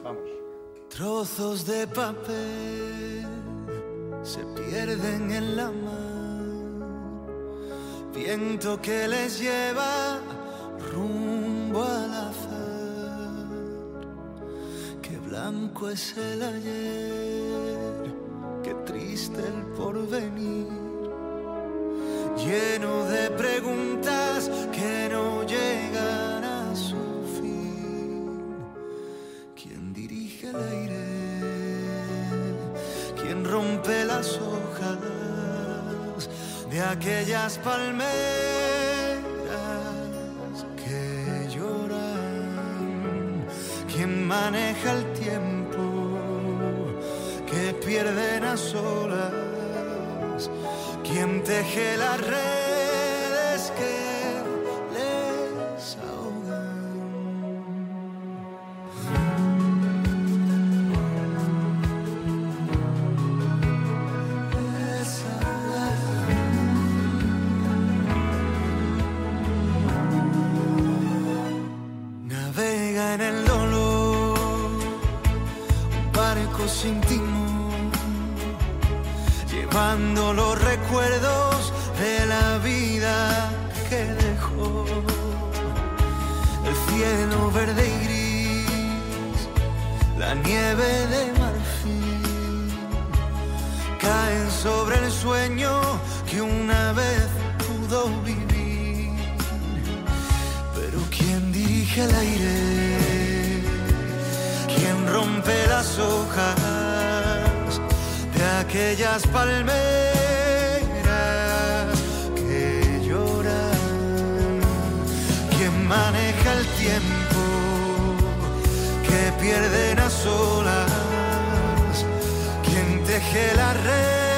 Vamos. Trozos de papel se pierden en la mar, viento que les lleva rumbo al azar. Qué blanco es el ayer, qué triste el porvenir, lleno de preguntas que no llegan a su fin. ¿Quién dirige el aire? ¿Quién rompe las hojas de aquellas palmeras que lloran? ¿Quién maneja el tiempo que pierden a solas? ¿Quién teje las redes que les ahogan? Les ahogan. Navega en el dolor un barco sin timón, llevando los recuerdos de la vida que dejó. El cielo verde y gris, la nieve de marfil, caen sobre el sueño que una vez pudo vivir. Pero ¿quién dirige el aire? ¿Quién rompe las hojas de aquellas palmeras que lloran? ¿Quién maneja el tiempo que pierden a solas? ¿Quién teje la red